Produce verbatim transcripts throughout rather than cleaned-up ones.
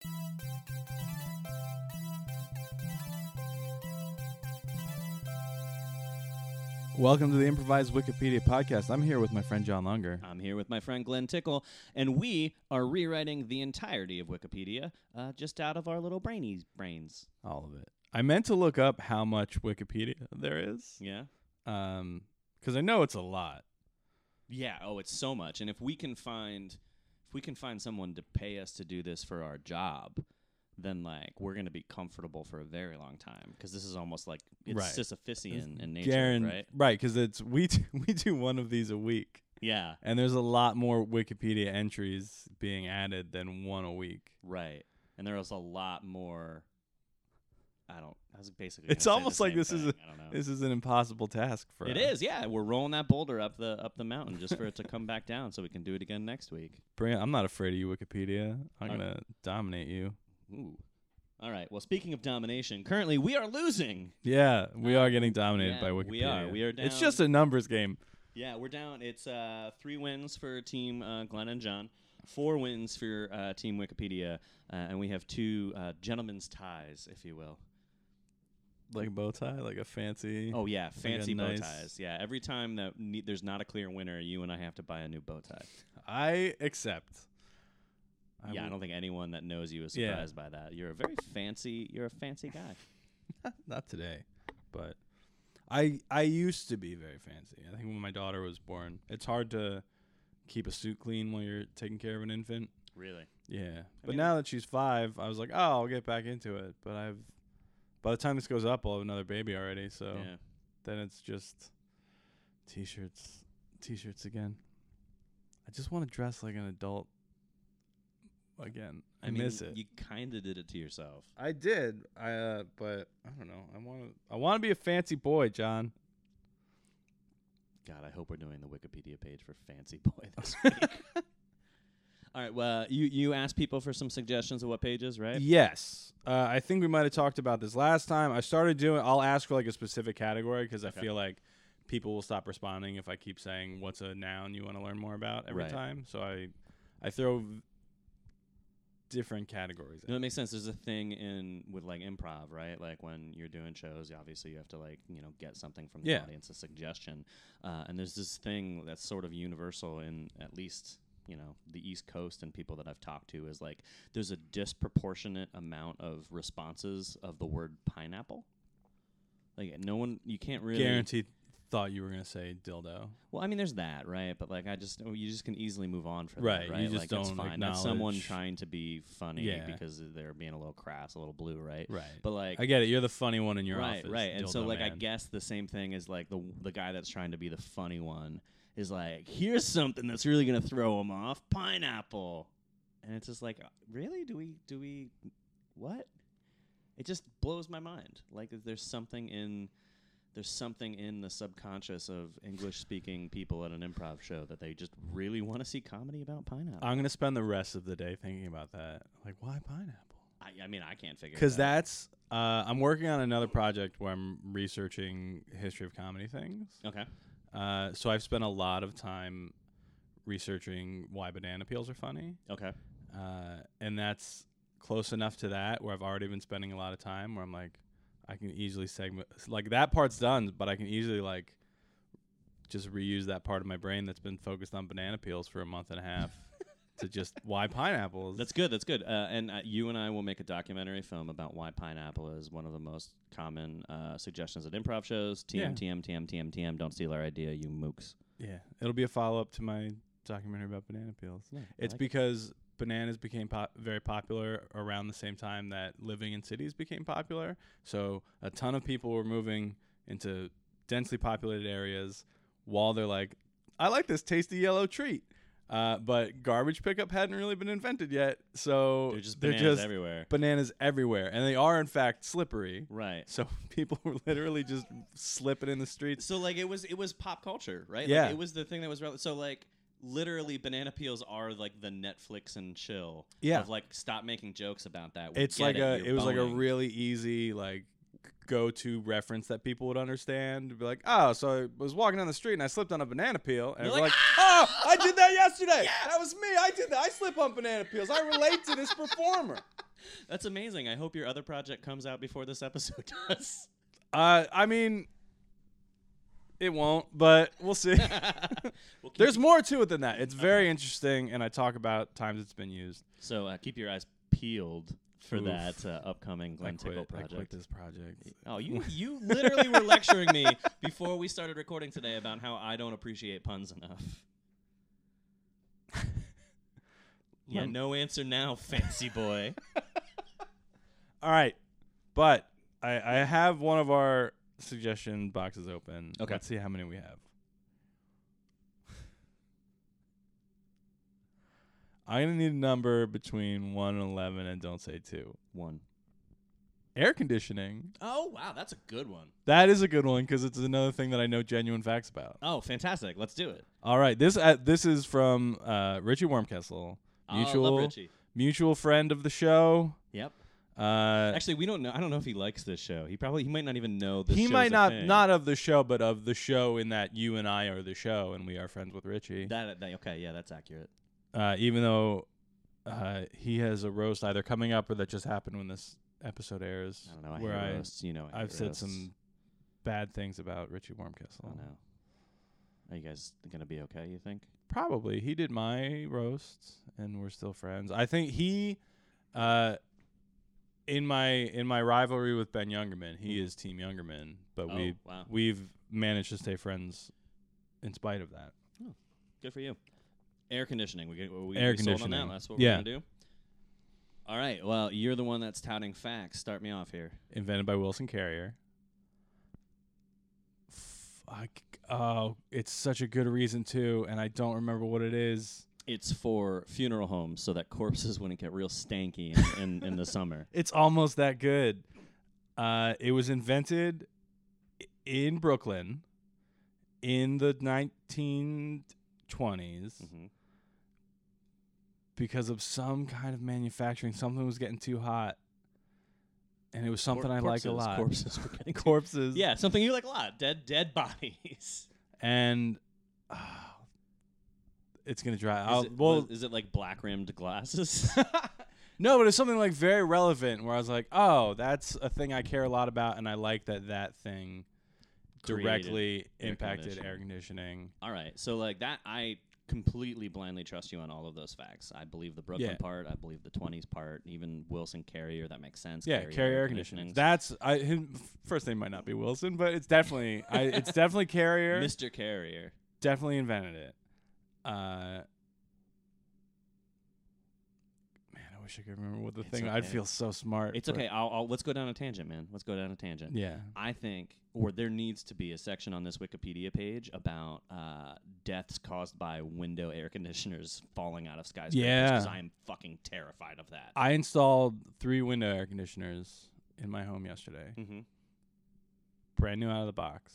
Welcome to the Improvised Wikipedia podcast. I'm here with my friend John Lunger. I'm here with my friend Glenn Tickle, and we are rewriting the entirety of Wikipedia uh, just out of our little brainy brains. All of it. I meant to look up how much Wikipedia there is. Yeah? Um, because I know it's a lot. Yeah, oh, it's so much. And if we can find if we can find someone to pay us to do this for our job, then like we're going to be comfortable for a very long time, because this is almost like it's right. Sisyphusian in nature, Guaran- right? Right, because it's we t- we do one of these a week. Yeah. And there's a lot more Wikipedia entries being added than one a week. Right. And there was a lot more. I don't. I was basically. It's gonna say almost the like same this thing. is a, I don't know. this is an impossible task for It us. is, yeah. We're rolling that boulder up the up the mountain just for it to come back down, so we can do it again next week. Bring it. I'm not afraid of you, Wikipedia. I'm Okay. gonna dominate you. Ooh. All right. Well, speaking of domination, currently we are losing. Yeah, we are getting dominated yeah, by Wikipedia. we are. We are down. It's just a numbers game. Yeah, we're down. It's uh, three wins for Team uh, Glenn and John, four wins for uh, Team Wikipedia, uh, and we have two uh, gentlemen's ties, if you will. Like a bow tie, like a fancy. Oh yeah, fancy bow nice- ties. Yeah, every time that ne- there's not a clear winner, you and I have to buy a new bow tie. I accept. I yeah, I will- don't think anyone that knows you is Yeah. surprised by that. You're a very fancy. You're a fancy guy. Not today, but I I used to be very fancy. I think when my daughter was born, it's hard to keep a suit clean while you're taking care of an infant. Really? Yeah, but mean- now that she's five, I was like, oh, I'll get back into it. But I've by the time this goes up, I'll have another baby already. So Yeah. then it's just t-shirts, t-shirts again. I just want to dress like an adult again. I, I mean, miss it. You kind of did it to yourself. I did, I uh, but I don't know. I want to. I want to be a fancy boy, John. God, I hope we're doing the Wikipedia page for Fancy Boy this week. All right. Well, you you asked people for some suggestions of what pages, right? Yes, uh, I think we might have talked about this last time. I started doing. I'll ask for like a specific category because Okay. I feel like people will stop responding if I keep saying what's a noun you want to learn more about every Right. time. So I, I throw v- different categories. No, in. it makes sense. There's a thing in with like improv, right? Like when you're doing shows, obviously you have to like you know get something from the Yeah. audience, a suggestion. Uh, and there's this thing that's sort of universal in at least you know the East Coast and people that I've talked to is like there's a disproportionate amount of responses of the word pineapple. Like no one, you can't really Guaranteed. Thought you were gonna say dildo. Well, I mean, there's that, right? But like, I just oh, you just can easily move on from Right, that, you right? just like, it's don't fine. That's someone acknowledge- trying to be funny Yeah. because they're being a little crass, a little blue, right? Right. But like, I get it. You're the funny one in your right, office. right. And so dildo like, I man. guess the same thing is like the the guy that's trying to be the funny one is like, here's something that's really gonna throw him off: pineapple. And it's just like, uh, really? Do we do we what? It just blows my mind. Like, there's something in. There's something in the subconscious of English-speaking people at an improv show that they just really want to see comedy about pineapple. I'm gonna spend the rest of the day thinking about that. Like, why pineapple? I, I mean, I can't figure it out. Because that's. Uh, I'm working on another project where I'm researching history of comedy things. Okay. Uh, so I've spent a lot of time researching why banana peels are funny. Okay. Uh, and that's close enough to that where I've already been spending a lot of time where I'm like, I can easily segment, like that part's done, but I can easily like just reuse that part of my brain that's been focused on banana peels for a month and a half to just why pineapples. That's good. That's good. Uh, and uh, you and I will make a documentary film about why pineapple is one of the most common uh, suggestions at improv shows. T M, Yeah. T M, T M, T M, T M. Don't steal our idea, you mooks. Yeah, it'll be a follow up to my documentary about banana peels. Yeah, I It's like it. because bananas became pop- very popular around the same time that living in cities became popular. So a ton of people were moving into densely populated areas while they're like, I like this tasty yellow treat. Uh, but garbage pickup hadn't really been invented yet. So They're just bananas everywhere. bananas everywhere. And they are, in fact, slippery. Right. So people were literally just slipping in the streets. So like it was it was pop culture, right? Yeah. Like, it was the thing that was rele- so like literally banana peels are like the Netflix and chill. Yeah. Of like stop making jokes about that. We It's get like it, a you're it was like a boning. really easy like go-to reference that people would understand. Be like, oh, so I was walking down the street and I slipped on a banana peel, and You're we're like, like, oh, I did that yesterday. That was me. I did that. I slip on banana peels. I relate to this performer. That's amazing. I hope your other project comes out before this episode does. Uh, I mean, it won't, but we'll see. We'll keep There's more to it than that. It's very interesting, and I talk about times it's been used. So uh, keep your eyes peeled for Oof. that uh, upcoming Glenn I quit, Tickle I project. quit this project. Oh, you you literally were lecturing me before we started recording today about how I don't appreciate puns enough. Yeah, Lem- no answer now, fancy boy. All right, but I, I have one of our suggestion boxes open. Okay. Let's see how many we have. I'm going to need a number between one and eleven, and don't say two. One. Air conditioning. Oh, wow, that's a good one. That is a good one because it's another thing that I know genuine facts about. Oh, fantastic. Let's do it. All right, this uh, this is from uh, Richie Wormkessel, mutual Oh, love Richie. mutual friend of the show. Yep. Uh, Actually, we don't know. I don't know if he likes this show. He probably he might not even know this. he show's might a not thing. not of the show, but of the show in that you and I are the show, and we are friends with Richie. That, that okay, yeah, that's accurate. Uh, even though uh, he has a roast either coming up or that just happened when this episode airs, I don't know. I where hate I roasts. You know, I I've hate said roasts. some bad things about Richie I Wormkessel. don't know. Are you guys gonna be okay? You think? Probably. He did my roasts, and we're still friends. I think he, uh, in my in my rivalry with Ben Youngerman, he Mhm. is Team Youngerman, but Oh, we wow. we've managed to stay friends in spite of that. Good for you. Air conditioning. We get we, Air we sold on conditioning. that. That's what Yeah. we're gonna do. All right. Well, you're the one that's touting facts. Start me off here. Invented by Wilson Carrier. Fuck. Oh, it's such a good reason too, and I don't remember what it is. It's for funeral homes so that corpses wouldn't get real stanky in, in, in the summer. It's almost that good. Uh, it was invented i- in Brooklyn in the nineteen twenties Mm-hmm. because of some kind of manufacturing. Something was getting too hot, and it was something I like a lot. Corpses were getting Corpses. Yeah, something you like a lot. Dead dead bodies. And uh, it's gonna dry. Is I'll, it, well, was- is it like black rimmed glasses? no, but it's something like very relevant where I was like, oh, that's a thing I care a lot about, and I like that that thing Created directly air impacted conditioning. air conditioning. All right. So like that, I completely blindly trust you on all of those facts. I believe the Brooklyn Yeah. part. I believe the twenties part. Even Wilson Carrier. That makes sense. Yeah, Carrier air conditioning. That's I. His first name might not be Wilson, but it's definitely I. It's definitely Carrier. Mister Carrier. Definitely invented it. Uh, man, I wish I could remember what the It's thing. I'd okay. feel so smart. It's for- okay. I'll, I'll let's go down a tangent, man. Let's go down a tangent. Yeah. I think, or there needs to be a section on this Wikipedia page about uh, deaths caused by window air conditioners falling out of skyscrapers. Yeah. Because I am fucking terrified of that. I installed three window air conditioners in my home yesterday. Mm-hmm. Brand new out of the box.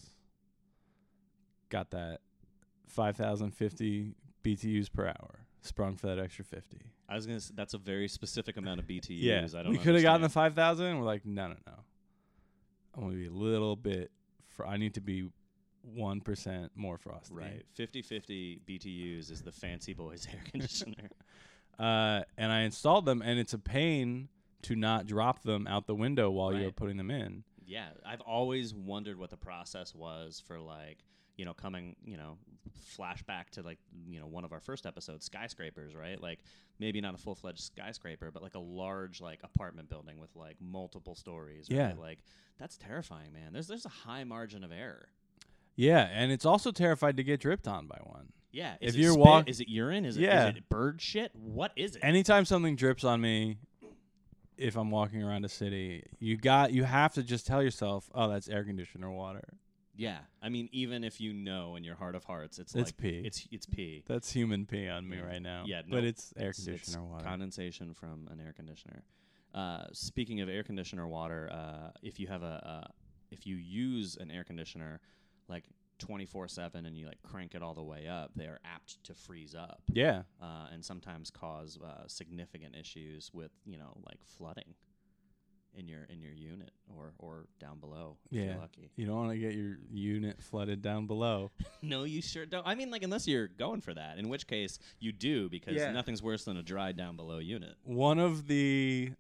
Got that five thousand fifty B T Us per hour. Sprung for that extra fifty. I was gonna. S- that's a very specific amount of B T Us. Yeah. I don't. We could have gotten the understand. five thousand. We're like, no, no, no. I'm going to be a little bit. Fr- I need to be one percent more frosty. Right. fifty-fifty B T Us is the fancy boys air conditioner. Uh, and I installed them, and it's a pain to not drop them out the window while you're Right. putting them in. Yeah, I've always wondered what the process was for like, you know, coming, you know, flashback to like, you know, one of our first episodes, skyscrapers, right? Like maybe not a full-fledged skyscraper, but like a large like apartment building with like multiple stories, right? Yeah. Like that's terrifying, man. There's there's a high margin of error. Yeah, and it's also terrified to get dripped on by one. Yeah, If is it you're spit? walk- is it urine? Is it, Yeah. is it bird shit? What is it? Anytime something drips on me, if I'm walking around a city, you got you have to just tell yourself, "Oh, that's air conditioner water. Yeah, I mean, even if you know in your heart of hearts, it's, It's like pee. It's it's pee. That's human pee on me Yeah. right now." Yeah, but no, it's air It's- it's conditioner water. condensation from an air conditioner. Uh, speaking of air conditioner water, uh, if you have a uh, if you use an air conditioner like twenty-four seven and you like crank it all the way up, they are apt to freeze up Yeah, uh, and sometimes cause uh, significant issues with, you know, like flooding in your in your unit or or down below if Yeah. you're lucky. you don't want to get your unit flooded down below. No, you sure don't. I mean, like, unless you're going for that, in which case you do, because Yeah. nothing's worse than a dry down below unit. One of the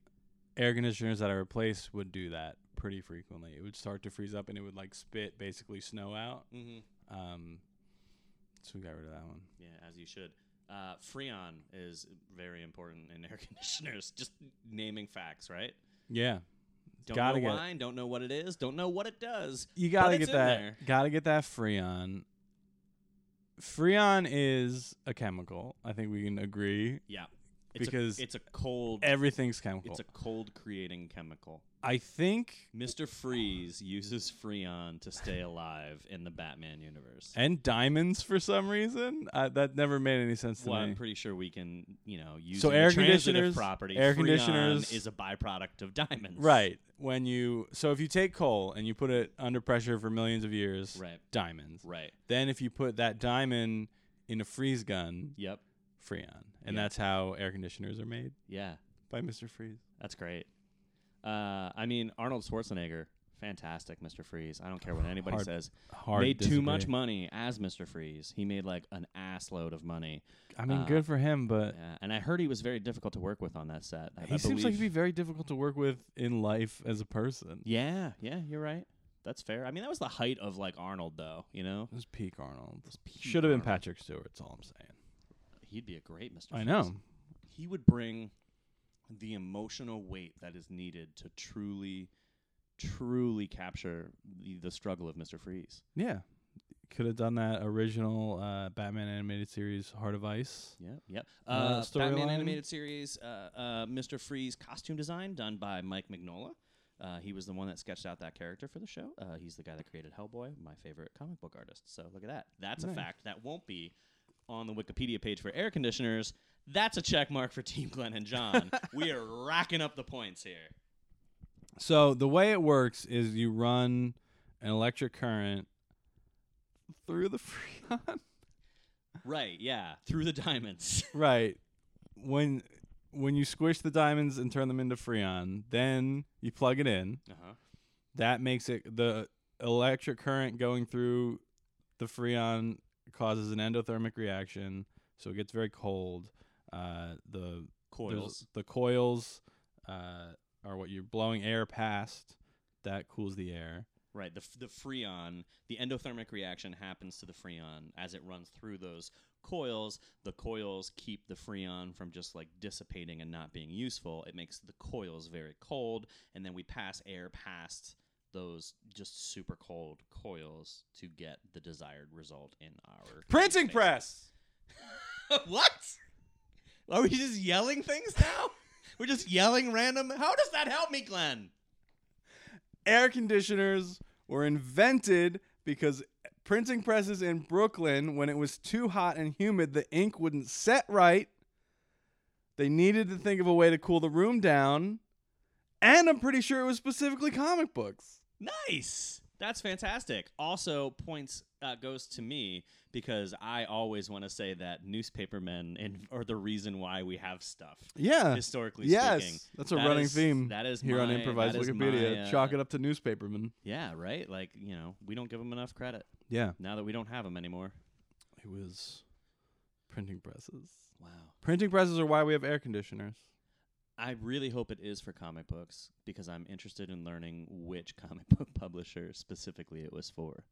air conditioners that I replaced would do that pretty frequently. It would start to freeze up and it would like spit basically snow out. Mm-hmm. Um, so we got rid of that one. Yeah, as you should. Uh, Freon is very important in air conditioners. Just naming facts, right? Yeah. Don't gotta know get why, don't know what it is, don't know what it does. You gotta but get it's in that. there. Gotta get that Freon. Freon is a chemical. I think we can agree. Yeah. It's Because a, it's a cold everything's chemical. it's a cold creating chemical. I think, Mister Freeze uses Freon to stay alive in the Batman universe. and diamonds for some reason. Uh, that never made any sense to Well, me. I'm pretty sure we can, you know, use So the air transitive conditioners- property. air Freon conditioners- is a byproduct of diamonds. Right. When you so if you take coal and you put it under pressure for millions of years, Right. diamonds. Right. Then if you put that diamond in a freeze gun, Yep. Freon. And Yeah. that's how air conditioners are made Yeah. by Mister Freeze. That's great. Uh, I mean, Arnold Schwarzenegger, fantastic, Mister Freeze. I don't care what anybody Hard- says. Hard made to too much disagree. money as Mister Freeze. He made like an ass load of money. I mean, uh, good for him, but Yeah, and I heard he was very difficult to work with on that set. I, he I seems like believe- he'd be very difficult to work with in life as a person. Yeah, yeah, you're right. That's fair. I mean, that was the height of like Arnold, though. You know, It was peak Arnold. peak Should have been Arnold. Patrick Stewart. That's all I'm saying. He'd be a great Mister I Freeze. know. He would bring the emotional weight that is needed to truly, truly capture the, the struggle of Mister Freeze. Yeah. Could have done that original uh, Batman animated series, Heart of Ice. Yep, yep. Uh, Uh, Batman storyline? animated series, uh, uh, Mister Freeze costume design done by Mike Mignola. Uh, he was the one that sketched out that character for the show. Uh, he's the guy that created Hellboy, my favorite comic book artist. So look at that. That's Nice. a fact that won't be on the Wikipedia page for air conditioners. That's a check mark for Team Glenn and John. We are racking up the points here. So the way it works is you run an electric current through the Freon. Right, yeah. Through the diamonds. Right. When when you squish the diamonds and turn them into Freon, then you plug it in. Uh-huh. That makes it the electric current going through the Freon causes an endothermic reaction, so it gets very cold. Uh, the Coils. there's- the coils uh, are what you're blowing air past. That cools the air. Right, the f- the freon, the endothermic reaction happens to the freon as it runs through those coils. The coils keep the freon from just like dissipating and not being useful. It makes the coils very cold, and then we pass air past those just super cold coils to get the desired result in our Printing space. press. What? Are we just yelling things now? We're just yelling random. How does that help me, Glenn? Air conditioners were invented because printing presses in Brooklyn, when it was too hot and humid, the ink wouldn't set right. They needed to think of a way to cool the room down. And I'm pretty sure it was specifically comic books. Nice. That's fantastic. Also, points uh, goes to me because I always want to say that newspapermen in, are the reason why we have stuff. Yeah. Historically yes. speaking, That's a That running is- theme That is here on my- Improvised that is Wikipedia. my, uh, Chalk it up to newspapermen. Yeah, right. Like you know, we don't give them enough credit Yeah. now that we don't have them anymore. It was printing presses. Wow. Printing presses are why we have air conditioners. I really hope it is for comic books because I'm interested in learning which comic book publisher specifically it was for.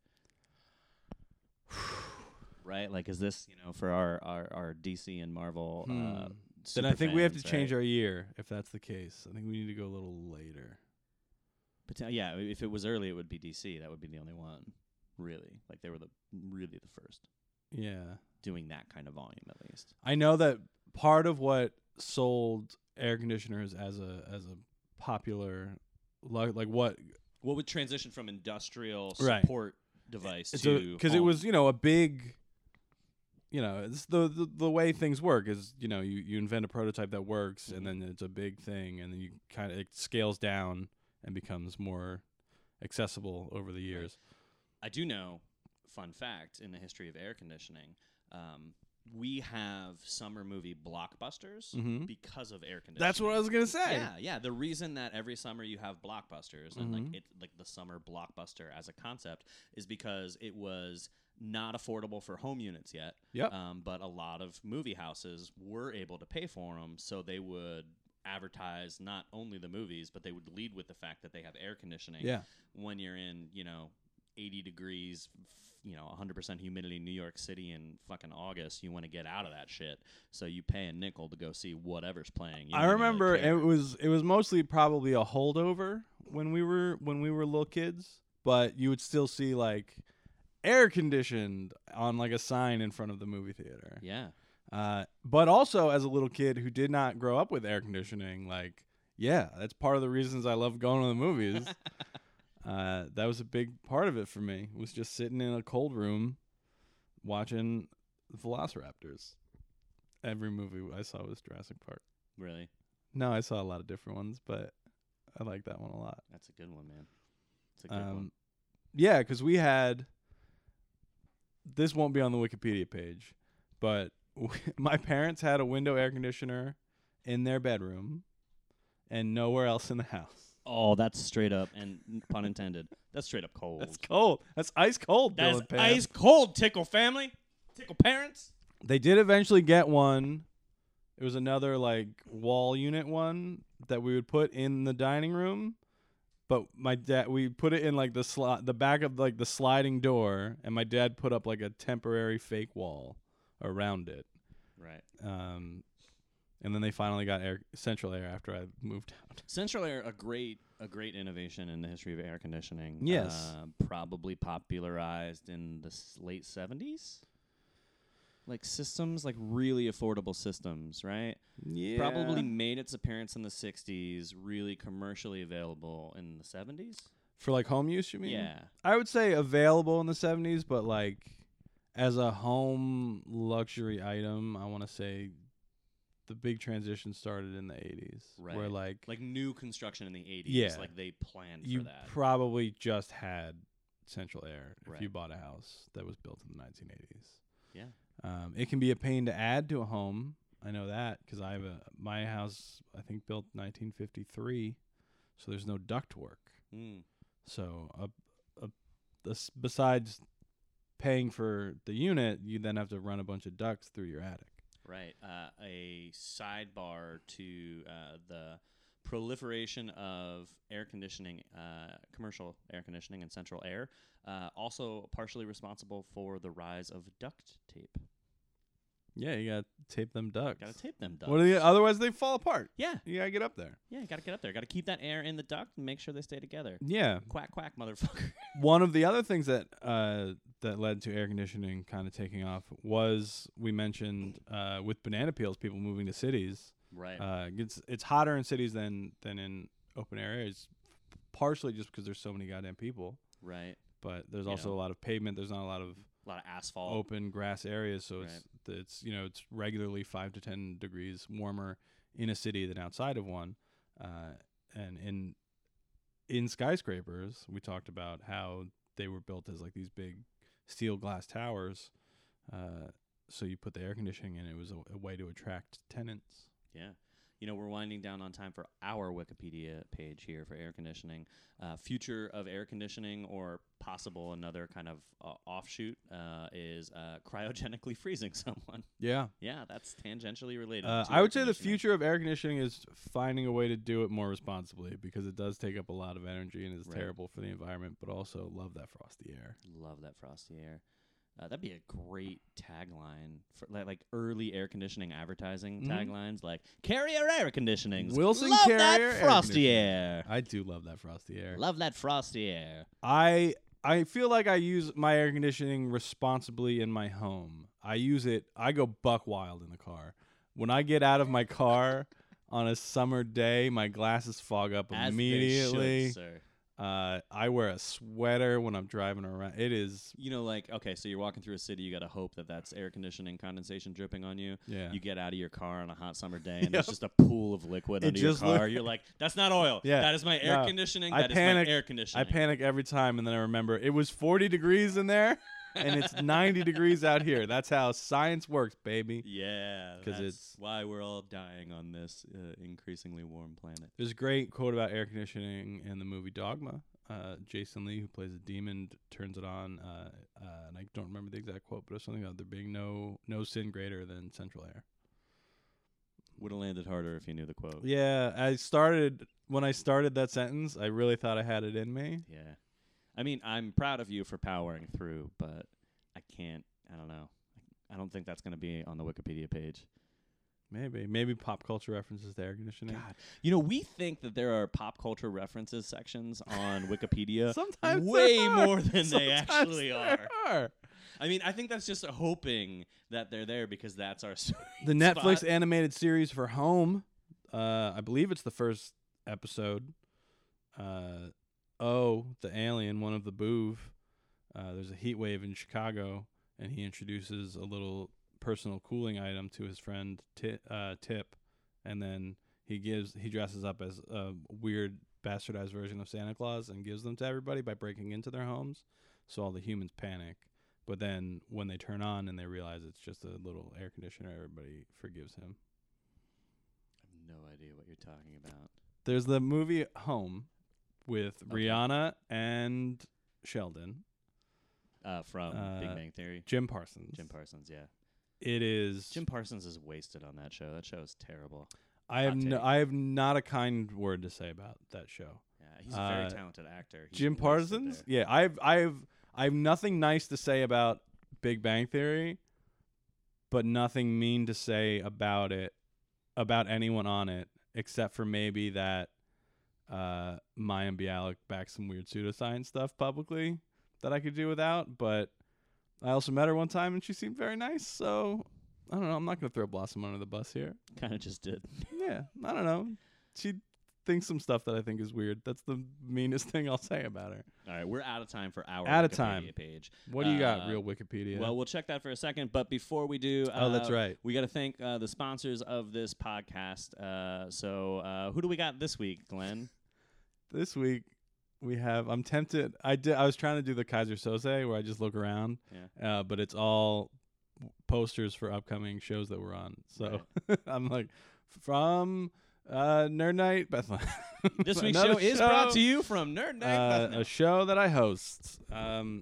Right? Like, is this, you know, for our, our, our D C and Marvel uh, Hmm. Then I think we have to superfans, change right? our year if that's the case. I think we need to go a little later. But, uh, yeah, if it was early, it would be D C. That would be the only one, really. Like, they were the really the first Yeah. doing that kind of volume, at least. I know that part of what sold air conditioners as a as a popular like like what What would transition from industrial Right. support device it's to because it home. was, you know, a big, you know, it's the, the the way things work is, you know, you, you invent a prototype that works Mhm. and then it's a big thing and then you kind of it scales down and becomes more accessible over the years. I do know, fun fact, in the history of air conditioning, um, we have summer movie blockbusters Mhm. because of air conditioning. That's what I was gonna say. Yeah, yeah. The reason that every summer you have blockbusters and like Mhm. it, like the summer blockbuster as a concept, is because it was not affordable for home units yet. Yep. Um, but a lot of movie houses were able to pay for them, so they would advertise not only the movies, but they would lead with the fact that they have air conditioning. Yeah. When you're in, you know, eighty degrees, f- you know, one hundred percent humidity in New York City in fucking August, you want to get out of that shit. So you pay a nickel to go see whatever's playing. You I don't even remember really care. it was it was mostly probably a holdover when we were when we were little kids, but you would still see like air conditioned on like a sign in front of the movie theater. Yeah. Uh, but also as a little kid who did not grow up with air conditioning, like yeah, that's part of the reasons I love going to the movies. uh, that was a big part of it for me. Was just sitting in a cold room watching Velociraptors. Every movie I saw was Jurassic Park. Really? No, I saw a lot of different ones, but I like that one a lot. That's a good one, man. It's a good one. Um, yeah, because we had. This won't be on the Wikipedia page, but my parents had a window air conditioner in their bedroom, and nowhere else in the house. Oh, that's straight up, and pun intended. That's straight up cold. That's cold. That's ice cold. Bill That's and Pam. ice cold, Tickle family. Tickle parents. They did eventually get one. It was another like wall unit one that we would put in the dining room, but my dad we put it in like the sli- the back of like the sliding door, and my dad put up like a temporary fake wall around it. Right. Um, and then they finally got air central air after I moved out. Central air, a great, a great innovation in the history of air conditioning. Yes. Uh, probably popularized in the s- late seventies. Like systems, like really affordable systems, right? Yeah. Probably made its appearance in the sixties, really commercially available in the seventies. For like home use, you mean? Yeah. I would say available in the seventies, but like as a home luxury item, I want to say the big transition started in the eighties. Right. Where like, Like new construction in the eighties. Yeah. Like they planned you for that. probably just had central air if Right. you bought a house that was built in the nineteen eighties. Yeah. Um, it can be a pain to add to a home. I know that because I have a my house. I think built nineteen fifty-three, so there's no duct work. Mm. So a, a, this, besides paying for the unit, you then have to run a bunch of ducts through your attic. Right. Uh, a sidebar to uh, the proliferation of air conditioning, uh, commercial air conditioning and central air, uh, also partially responsible for the rise of duct tape. Yeah, you gotta tape them ducts. Got to tape them ducts. What are the, otherwise they fall apart. Yeah. You gotta get up there. Yeah, got to get up there. Got to keep that air in the duct and make sure they stay together. Yeah. Quack, quack, motherfucker. One of the other things that uh, that led to air conditioning kind of taking off was we mentioned uh, with banana peels, people moving to cities. Right. Uh, it's it's hotter in cities than than in open air areas, partially just because there's so many goddamn people. right. But there's You also know. a lot of pavement. There's not a lot of A lot of asphalt. open grass areas, so it's Right. th- it's you know it's regularly five to ten degrees warmer in a city than outside of one. Uh, and in in skyscrapers, we talked about how they were built as like these big steel glass towers. Uh, so you put the air conditioning in, it was a, a way to attract tenants. Yeah. You know, we're winding down on time for our Wikipedia page here for air conditioning. Uh, future of air conditioning, or possible another kind of uh, offshoot, uh, is uh, cryogenically freezing someone. Yeah. Yeah, that's tangentially related. Uh, to I air would say the conditioning. future of air conditioning is finding a way to do it more responsibly, because it does take up a lot of energy and is Right. terrible for the environment, but also love that frosty air. Love that frosty air. Uh, that'd be a great tagline for like, like early air conditioning advertising Mhm. taglines, like Carrier air conditioning. Wilson Love Carrier that air frosty conditioning. air. I do love that frosty air. Love that frosty air. I I feel like I use my air conditioning responsibly in my home. I use it. I go buck wild in the car. When I get out of my car on a summer day, my glasses fog up As immediately. they should, sir. Uh, I wear a sweater when I'm driving around. It is, You know, like, okay, so you're walking through a city, you got to hope that that's air conditioning condensation dripping on you. yeah. You get out of your car on a hot summer day, and Yep. there's just a pool of liquid It under your just car. look- You're like, that's not oil. Yeah. That is my air No. conditioning. I That is panic- my air I conditioning. panic every time, and then I remember it was forty degrees in there, and it's ninety degrees out here. That's how science works, baby. Yeah, 'Cause that's it's- why we're all dying on this uh, increasingly warm planet. There's a great quote about air conditioning in the movie Dogma. Uh, Jason Lee, who plays a demon, d- turns it on, uh, uh, and I don't remember the exact quote, but it's something about there being no no sin greater than central air. Would have landed harder if you knew the quote. Yeah, I started when I started that sentence. I really thought I had it in me. Yeah. I mean, I'm proud of you for powering through, but I can't. I don't know. I don't think that's going to be on the Wikipedia page. Maybe, maybe pop culture references to air conditioning. God, you know, we think that there are pop culture references sections on Wikipedia. Sometimes way there are. more than they Sometimes actually there are. are. I mean, I think that's just hoping that they're there because that's our sweet The Netflix spot. animated series for Home. Uh, I believe it's the first episode. Uh, oh, the alien, one of the Boov. Uh, there's a heat wave in Chicago, and he introduces a little personal cooling item to his friend Ti- uh, Tip, and then he gives he dresses up as a weird bastardized version of Santa Claus and gives them to everybody by breaking into their homes. So all the humans panic, but then when they turn on and they realize it's just a little air conditioner, everybody forgives him. I have no idea what you're talking about. There's the movie Home with Okay. Rihanna and Sheldon, Uh, from Uh, Big Bang Theory. Jim Parsons. Jim Parsons, yeah. It is. Jim Parsons is wasted on that show. That show is terrible. I have hot no, take. I have not a kind word to say about that show. Yeah, he's a very Uh, talented actor. He's Jim wasted Parsons. there. Yeah, I've I've I've nothing nice to say about Big Bang Theory, but nothing mean to say about it, about anyone on it, except for maybe that uh, Mayim Bialik backed some weird pseudoscience stuff publicly that I could do without. But I also met her one time and she seemed very nice. So I don't know. I'm not gonna throw Blossom under the bus here. Kind of just did. Yeah, I don't know. She thinks some stuff that I think is weird. That's the meanest thing I'll say about her. All right, we're out of time for our Out of Wikipedia time. page. What do you got, Uh, real Wikipedia? Well, we'll check that for a second. But before we do, uh, oh, that's right. we got to thank uh, the sponsors of this podcast. Uh, so uh, who do we got this week, Glenn? This week we have. I'm tempted. I did. I was trying to do the Kaiser Soze where I just look around, Yeah. uh, but it's all posters for upcoming shows that we're on. So I'm like, from uh, Nerd Night Bethlehem. This week's Another show is brought to you from Nerd Night uh, Bethlehem. a show that I host. Um,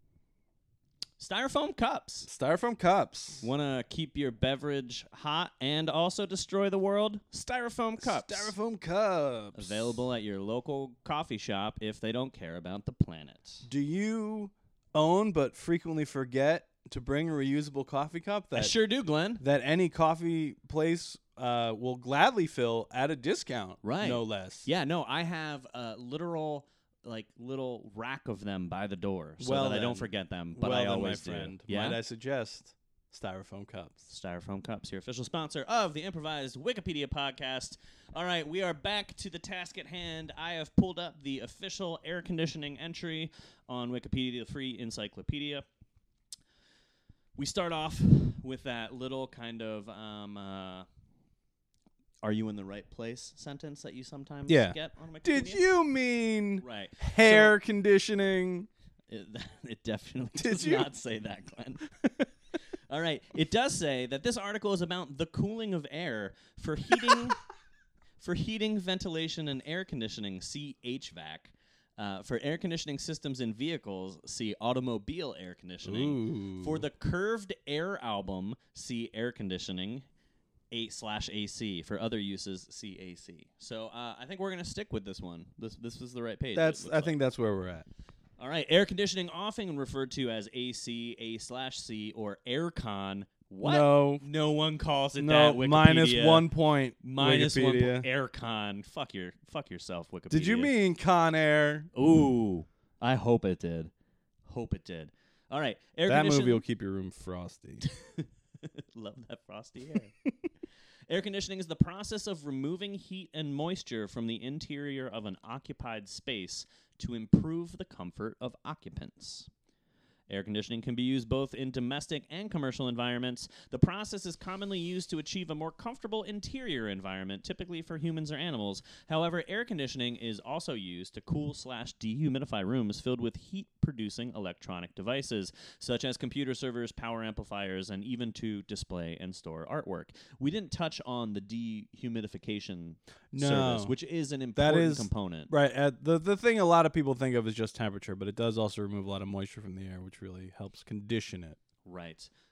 Styrofoam cups. Styrofoam cups. Want to keep your beverage hot and also destroy the world? Styrofoam cups. Styrofoam cups. Available at your local coffee shop if they don't care about the planet. Do you own but frequently forget to bring a reusable coffee cup I that sure do, Glenn. that any coffee place uh, will gladly fill at a discount, Right. no less? Yeah, no, I have a literal like little rack of them by the door so Well that I don't then. forget them, but well I then, always my friend, do. Yeah. might I suggest Styrofoam cups? Styrofoam Cups, your official sponsor of the improvised Wikipedia podcast. All right, we are back to the task at hand. I have pulled up the official air conditioning entry on Wikipedia, the free encyclopedia. We start off with that little kind of um, uh, "Are you in the right place?" sentence that you sometimes Yeah. get on Wikipedia. Did you mean Right. hair conditioning? It, it definitely Did does you? not say that, Glenn. All right. It does say that this article is about the cooling of air for heating, for heating, ventilation, and air conditioning. See H V A C. Uh, for air conditioning systems in vehicles, see automobile air conditioning. Ooh. For the curved air album, see air conditioning. A slash A C. For other uses, see A C. So uh, I think we're gonna stick with this one. This this is the right page. it That's. looks I like. think that's where we're at. All right, air conditioning often referred to as A C, A slash C, or aircon. What? No. No one calls it No. that. Wikipedia. Minus one point. Minus one. Wikipedia. Po- aircon. Fuck your. Fuck yourself, Wikipedia. Did you mean Con Air? Ooh, I hope it did. Hope it did. All right, air That condition- movie will keep your room frosty. Love that frosty air. Air conditioning is the process of removing heat and moisture from the interior of an occupied space to improve the comfort of occupants. Air conditioning can be used both in domestic and commercial environments. The process is commonly used to achieve a more comfortable interior environment, typically for humans or animals. However, air conditioning is also used to cool slash dehumidify rooms filled with heat-producing electronic devices, such as computer servers, power amplifiers, and even to display and store artwork. We didn't touch on the dehumidification No. service, which is an That important is component. Right. Uh, the the thing a lot of people think of is just temperature, but it does also remove a lot of moisture from the air, which really helps condition it. Right.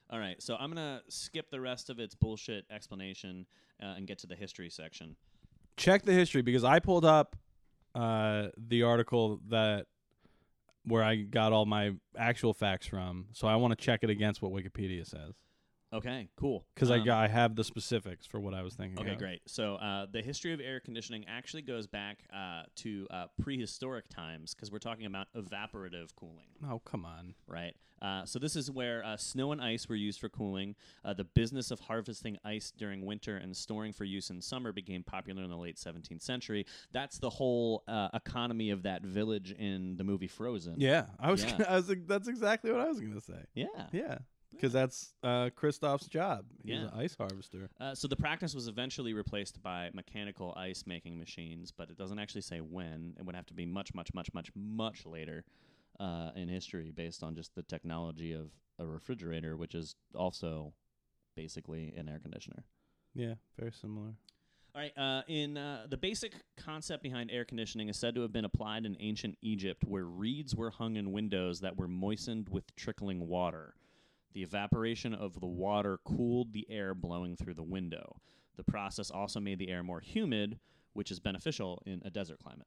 All right, so I'm gonna skip the rest of its bullshit explanation uh, and get to the history section. Check the history because I pulled up uh, the article that where I got all my actual facts from. So I want to check it against what Wikipedia says. Okay, cool. Because Um, I got, I have the specifics for what I was thinking. Okay, of. great. So uh, the history of air conditioning actually goes back uh, to uh, prehistoric times because we're talking about evaporative cooling, Oh, come on. right? Uh, so this is where uh, snow and ice were used for cooling. Uh, the business of harvesting ice during winter and storing for use in summer became popular in the late seventeenth century. That's the whole uh, economy of that village in the movie Frozen. Yeah, I was. Yeah. Gonna, I was. like, That's exactly what I was going to say. Yeah. Yeah, because that's uh, Kristoff's job. He's Yeah. an ice harvester. Uh, so the practice was eventually replaced by mechanical ice making machines, but it doesn't actually say when. It would have to be much, much, much, much, much later uh, in history, based on just the technology of a refrigerator, which is also basically an air conditioner. Yeah, very similar. All right. Uh, in uh, the basic concept behind air conditioning is said to have been applied in ancient Egypt, where reeds were hung in windows that were moistened with trickling water. The evaporation of the water cooled the air blowing through the window. The process also made the air more humid, which is beneficial in a desert climate.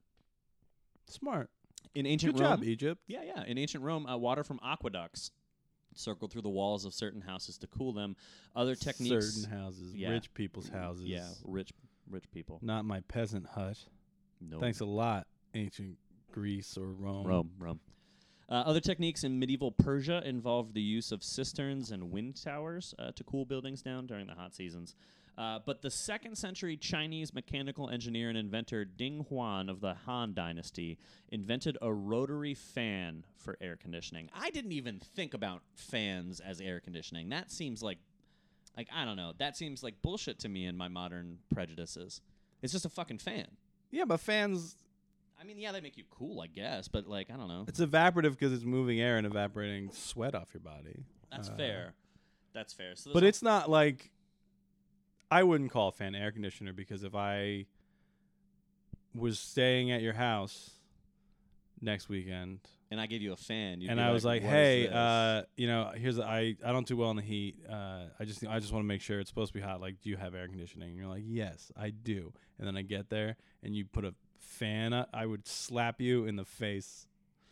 Smart. In ancient Good Rome, job, Egypt. yeah, yeah. In ancient Rome, uh, water from aqueducts circled through the walls of certain houses to cool them. Other techniques, Certain houses, yeah. rich people's houses. yeah, rich, rich people. Not my peasant hut. No, Thanks a lot, ancient Greece or Rome. Rome, Rome. Uh, other techniques in medieval Persia involved the use of cisterns and wind towers uh, to cool buildings down during the hot seasons. Uh, but the second century Chinese mechanical engineer and inventor Ding Huan of the Han Dynasty invented a rotary fan for air conditioning. I didn't even think about fans as air conditioning. That seems like, like I don't know, that seems like bullshit to me in my modern prejudices. It's just a fucking fan. Yeah, but fans, I mean, yeah, they make you cool, I guess, but like, I don't know. it's evaporative because it's moving air and evaporating sweat off your body. That's Uh, fair. That's fair. So But there's it's not like, I wouldn't call a fan air conditioner because if I was staying at your house next weekend and I gave you a fan, you'd and be I was like, "What is hey, this?" uh, you know, here's a, I I don't do well in the heat. Uh, I just I just want to make sure it's supposed to be hot. Like, do you have air conditioning? And you're like, yes, I do. And then I get there and you put a fan up, I would slap you in the face.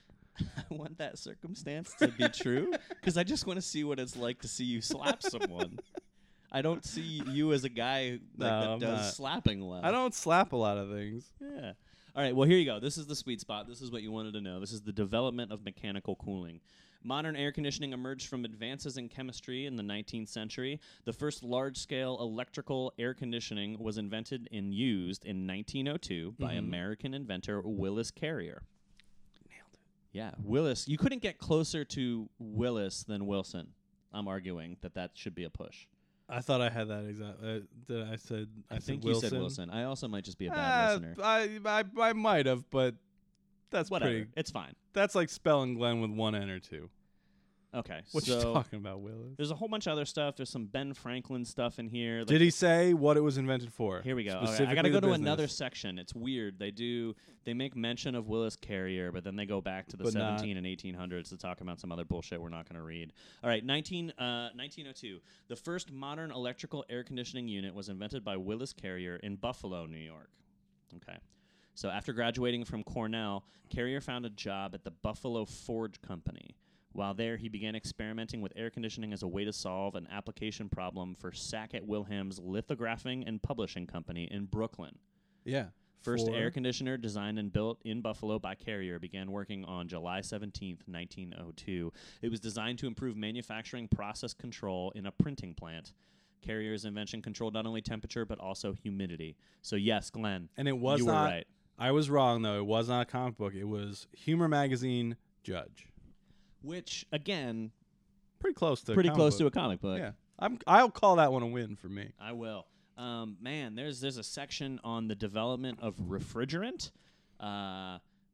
I want that circumstance to be true because I just want to see what it's like to see you slap someone. I don't see you as a guy like, No, that I'm does not. slapping well. I don't slap a lot of things. Yeah. All right. Well, here you go. This is the sweet spot. This is what you wanted to know. This is the development of mechanical cooling. Modern air conditioning emerged from advances in chemistry in the nineteenth century. The first large-scale electrical air conditioning was invented and used in nineteen oh two by Mhm. American inventor Willis Carrier. Nailed it. Yeah, Willis. You couldn't get closer to Willis than Wilson. I'm arguing that that should be a push. I thought I had that exact. Uh, did I said I, I, said think Wilson? you said Wilson. I also might just be a bad Ah, listener. I, I I might have, but that's Whatever. pretty. It's fine. That's like spelling Glenn with one N or two. Okay. What so you talking about, Willis? there's a whole bunch of other stuff. There's some Ben Franklin stuff in here. Like, Did he say what it was invented for? Here we go. Okay, I Specifically got to go the to business. another section. It's weird. They do. They make mention of Willis Carrier, but then they go back to the But not- seventeen and eighteen hundreds to talk about some other bullshit we're not going to read. All right, nineteen, uh, nineteen oh two. The first modern electrical air conditioning unit was invented by Willis Carrier in Buffalo, New York. Okay. So after graduating from Cornell, Carrier found a job at the Buffalo Forge Company. While there, he began experimenting with air conditioning as a way to solve an application problem for Sackett-Wilhelm's Lithographing and Publishing Company in Brooklyn. Yeah. First For- air conditioner designed and built in Buffalo by Carrier began working on July seventeenth, nineteen oh two. It was designed to improve manufacturing process control in a printing plant. Carrier's invention controlled not only temperature but also humidity. So yes, Glenn, And it was you not. were right. I was wrong though. It was not a comic book. It was Humor Magazine Judge. Which, again, Pretty close to. pretty a comic close book. to a comic book. Yeah. I'm. I'll call that one a win for me. I will. Um, man, there's there's a section on the development of refrigerant. Uh,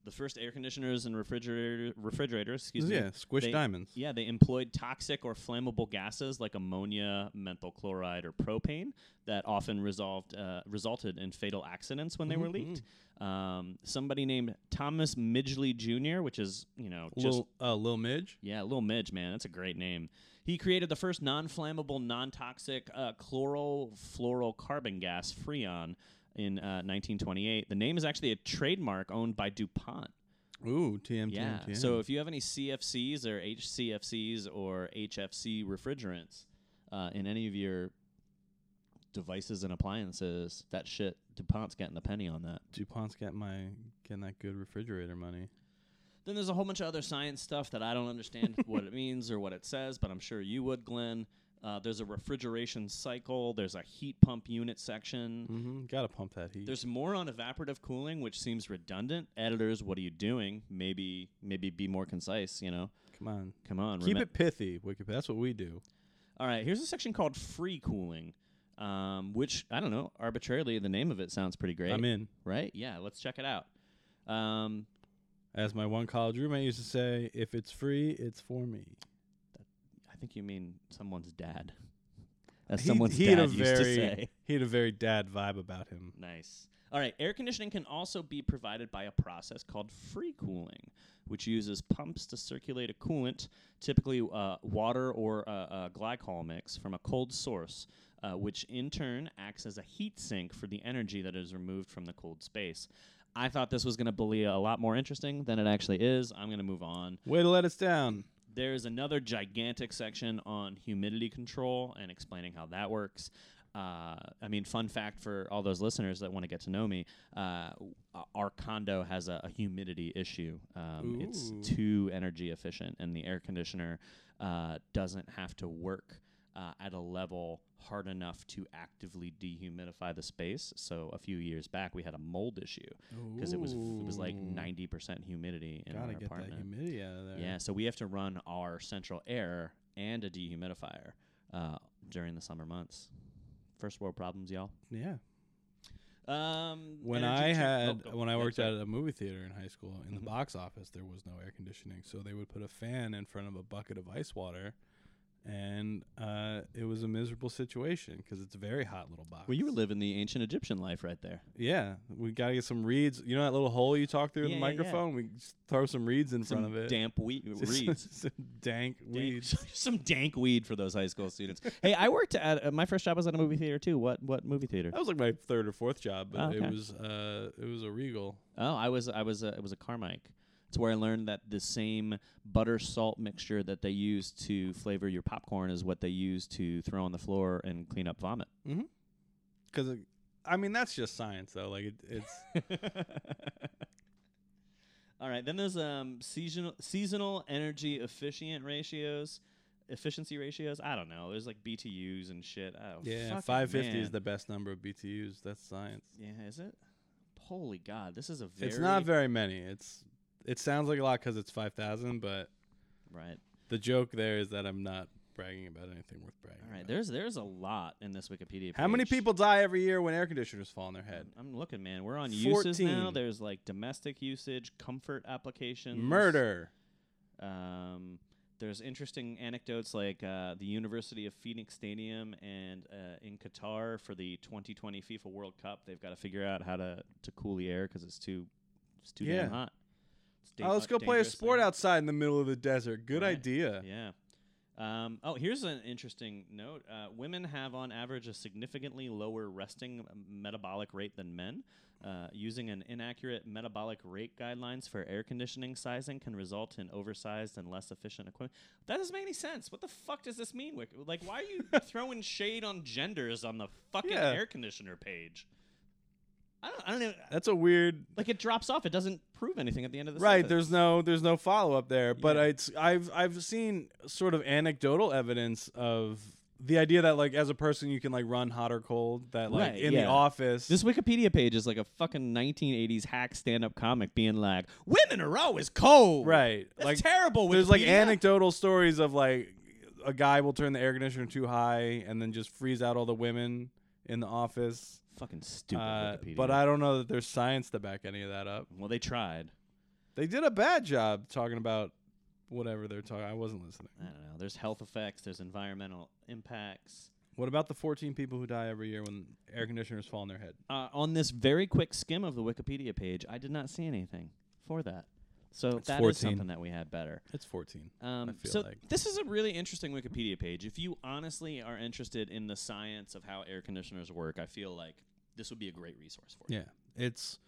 the first air conditioners and refrigerator refrigerators, excuse me. Yeah, squish they, diamonds. Yeah, they employed toxic or flammable gases like ammonia, methyl chloride, or propane that often resolved uh, resulted in fatal accidents when they were leaked. Um, somebody named Thomas Midgley Junior, which is, you know, just Lil, uh, Lil Midge. yeah, Lil Midge, man, that's a great name. He created the first non-flammable, non-toxic uh, chlorofluorocarbon gas, Freon, in uh, nineteen twenty-eight. The name is actually a trademark owned by DuPont. Ooh, T M, Yeah. T M, T M. So if you have any C F Cs or H C F Cs or H F C refrigerants uh, in any of your devices and appliances, that shit, DuPont's getting a penny on that. DuPont's getting my getting that good refrigerator money. Then there's a whole bunch of other science stuff that I don't understand what it means or what it says, but I'm sure you would, Glenn. Uh, there's a refrigeration cycle. There's a heat pump unit section. Mm-hmm. Gotta pump that heat. There's more on evaporative cooling, which seems redundant. Editors, what are you doing? Maybe maybe be more concise, you know? Come on. Come on. Keep remi- it pithy, Wikipedia. That's what we do. All right, here's a section called free cooling, um, which, I don't know, arbitrarily, the name of it sounds pretty great. I'm in. Right? Yeah, let's check it out. Um, As my one college roommate used to say, if it's free, it's for me. I think you mean someone's dad. As He- someone's he had dad a used very, to say. He had a very dad vibe about him. Nice. All right, air conditioning can also be provided by a process called free cooling, which uses pumps to circulate a coolant, typically uh, water or a, a glycol mix, from a cold source, uh, which in turn acts as a heat sink for the energy that is removed from the cold space. I thought this was going to be a lot more interesting than it actually is. I'm going to move on. Way to let us down. There's another gigantic section on humidity control and explaining how that works. Uh, I mean, fun fact for all those listeners that want to get to know me, uh, w- our condo has a, a humidity issue. Um, it's Ooh. too energy efficient, and the air conditioner uh, doesn't have to work uh, at a level hard enough to actively dehumidify the space. So a few years back, we had a mold issue because it was f- it was like Ooh. ninety percent humidity in Gotta our get apartment. that humidity out of there. Yeah, so we have to run our central air and a dehumidifier uh, during the summer months. First world problems, y'all. Yeah. Um, When energy I tr- had oh, go- when I yeah, worked sorry. at a movie theater in high school, in Mhm. the box office there was no air conditioning, so they would put a fan in front of a bucket of ice water, and uh, it was a miserable situation because it's a very hot little box. Well, you were living the ancient Egyptian life right there. Yeah, we gotta get some reeds. You know that little hole you talk through Yeah, the yeah, yeah. microphone? We just throw some reeds in Some front of it. damp weed, Just reeds. some dank Dank- weeds. some dank weed for those high school students. Hey, I worked at uh, my first job was at a movie theater too. What what movie theater? That was like my third or fourth job, but Oh, okay. it was uh, it was a Regal. Oh, I was I was uh, it was a Carmike. It's where I learned that the same butter salt mixture that they use to flavor your popcorn is what they use to throw on the floor and clean up vomit. Mm-hmm. Because I mean that's just science though. Like it, it's All right, then there's um seasonal seasonal energy efficient ratios, efficiency ratios. I don't know. There's like B T Us and shit. Oh, yeah, fucking five fifty man. is the best number of B T Us. That's science. Yeah, is it? Holy God, this is a very It's not very many. It's it sounds like a lot because it's five thousand, but right. the joke there is that I'm not bragging about anything worth bragging. All right, about. there's there's a lot in this Wikipedia page. How many people die every year when air conditioners fall on their head? I'm looking, man. We're on uses now. fourteen. There's like domestic usage, comfort applications, Murder. Um, there's interesting anecdotes like uh, the University of Phoenix Stadium and uh, in Qatar for the twenty twenty FIFA World Cup. They've got to figure out how to, to cool the air because it's too it's too Yeah. damn hot. It's Oh, let's go play a sport outside in the middle of the desert. Good Right. idea. Yeah. Um, oh, here's an interesting note. Uh, women have, on average, a significantly lower resting um, metabolic rate than men. Uh, using an inaccurate metabolic rate guidelines for air conditioning sizing can result in oversized and less efficient equipment. That doesn't make any sense. What the fuck does this mean? Wick? Like, why are you throwing shade on genders on the fucking Yeah. air conditioner page? I don't, I don't know. That's a weird. Like, it drops off. It doesn't prove anything at the end of the Right, sentence. there's no there's no follow up there, but Yeah. it's I've I've seen sort of anecdotal evidence of the idea that like as a person you can like run hot or cold, that like Right, in yeah. the office. This Wikipedia page is like a fucking nineteen eighties hack stand-up comic being like, women are always cold. right, That's like terrible. there's like Wikipedia. anecdotal stories of like a guy will turn the air conditioner too high and then just freeze out all the women in the office. Fucking stupid Uh, Wikipedia. but I don't know that there's science to back any of that up. Well, they tried. They did a bad job talking about whatever they're talking. I wasn't listening. I don't know. There's health effects. There's environmental impacts. What about the fourteen people who die every year when air conditioners fall on their head? Uh, on this very quick skim of the Wikipedia page, I did not see anything for that. So It's that is fourteen. something that we had better. It's fourteen. Um, I feel so like. this is a really interesting Wikipedia page. If you honestly are interested in the science of how air conditioners work, I feel like this would be a great resource for you. Yeah, it's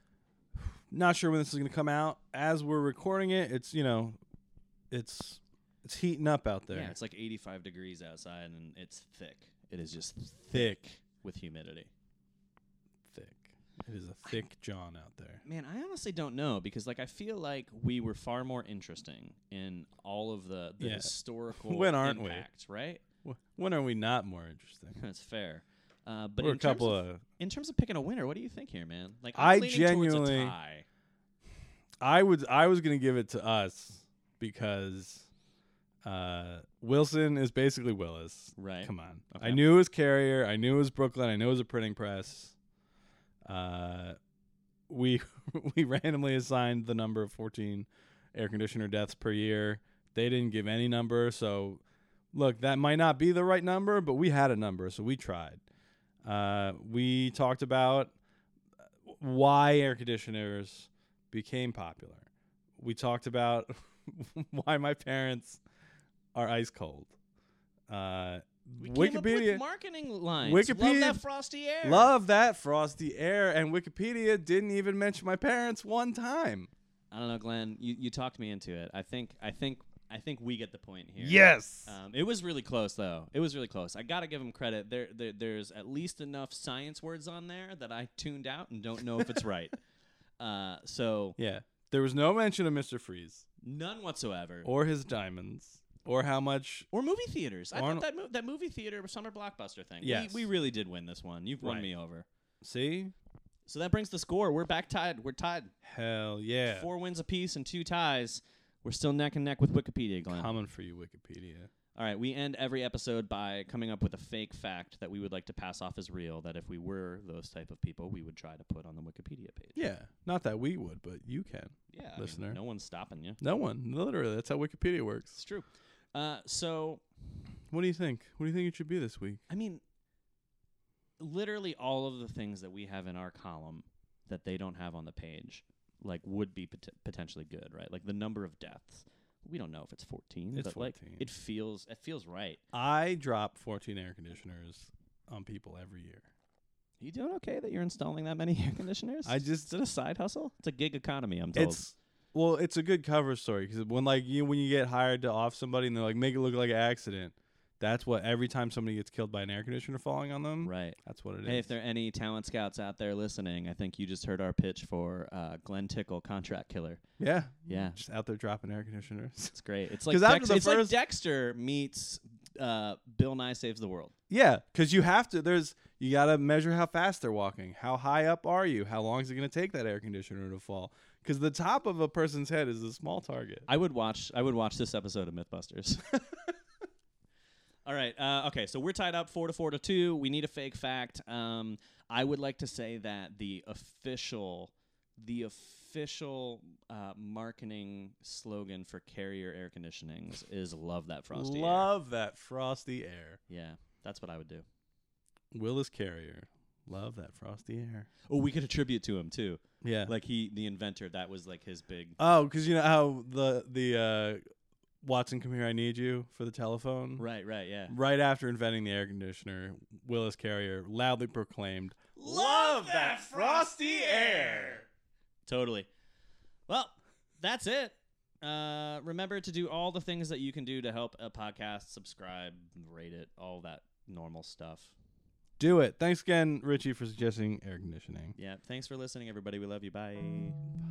not sure when this is going to come out. As we're recording it, it's you know, it's it's heating up out there. Yeah, it's like eighty-five degrees outside, and it's thick. It is just thick, with humidity. thick. It is a thick John out there. Man, I honestly don't know because, like, I feel like we were far more interesting in all of the, the Yeah. historical When aren't we? impacts, right? Wh- When are we not more interesting? That's fair. Uh, but We're in a couple terms of, of. in terms of picking a winner, what do you think here, man? Like, I I'm leaning towards genuinely- a tie. I would. I was going to give it to us because uh, Wilson is basically Willis. Right. Come on. Okay. I knew it was Carrier. I knew it was Brooklyn. I knew it was a printing press. Uh, we we randomly assigned the number of fourteen air conditioner deaths per year. They didn't give any number, so look, that might not be the right number, but we had a number, so we tried. Uh, we talked about why air conditioners became popular. We talked about why my parents are ice cold. Uh, We came up Wikipedia. with marketing lines. Wikipedia- Love that frosty air. Love that frosty air, and Wikipedia didn't even mention my parents one time. I don't know, Glenn. You you talked me into it. I think I think I think we get the point here. Yes. Um, it was really close, though. It was really close. I gotta give him credit. There, there, there's at least enough science words on there that I tuned out and don't know if it's right. Uh, so Yeah. There was no mention of Mister Freeze none whatsoever. or his diamonds or how much. Or movie theaters. I Arnold- thought that mo- that movie theater summer blockbuster thing. Yes. We, we really did win this one. You've won Right. me over. See? So that brings the score. We're back tied. We're tied. Hell yeah. Four wins apiece and two ties. We're still neck and neck with Wikipedia, Glenn. Coming for you, Wikipedia. All right, we end every episode by coming up with a fake fact that we would like to pass off as real, that if we were those type of people, we would try to put on the Wikipedia page. Yeah. Not that we would, but you can. Yeah, I mean, Listener. no one's stopping you. No one. Literally. That's how Wikipedia works. It's true. Uh, so, What do you think? What do you think it should be this week? I mean, literally all of the things that we have in our column that they don't have on the page, like, would be pot- potentially good, right? Like the number of deaths. We don't know if it's fourteen, It's but like fourteen. it feels it feels right. I drop fourteen air conditioners on people every year. Are you doing okay that you're installing that many air conditioners? I just Is it a side hustle? It's a gig economy, I'm told. It's well, it's a good cover story because when like you when you get hired to off somebody and they're like make it look like an accident, that's what every time somebody gets killed by an air conditioner falling on them, right. that's what it is. Hey, if there are any talent scouts out there listening, I think you just heard our pitch for uh, Glenn Tickle, Contract Killer. yeah, Yeah. just out there dropping air conditioners. It's great. It's like 'Cause after Dex- the it's like first- Dexter meets uh, Bill Nye Saves the World. Yeah, because you have to. There's you got to measure how fast they're walking. How high up are you? How long is it going to take that air conditioner to fall? Because the top of a person's head is a small target. I would watch. I would watch this episode of MythBusters. All right. Uh, okay. So we're tied up four to four to two. We need a fake fact. Um, I would like to say that the official, the official uh, marketing slogan for Carrier air conditionings is "Love that frosty air." Love that frosty air. Yeah, that's what I would do. Willis Carrier. Love that frosty air. Oh, we could attribute to him too. Yeah. Like he, the inventor, that was like his big. Oh, because you know how the the uh, Watson, come here, I need you for the telephone. Right. Right. Yeah. Right after inventing the air conditioner, Willis Carrier loudly proclaimed, Love that frosty air. Totally. Well, that's it. Uh, remember to do all the things that you can do to help a podcast, subscribe, rate it, all that normal stuff. "Do it." Thanks again, Richie, for suggesting air conditioning. Yeah. Thanks for listening, everybody. We love you. Bye.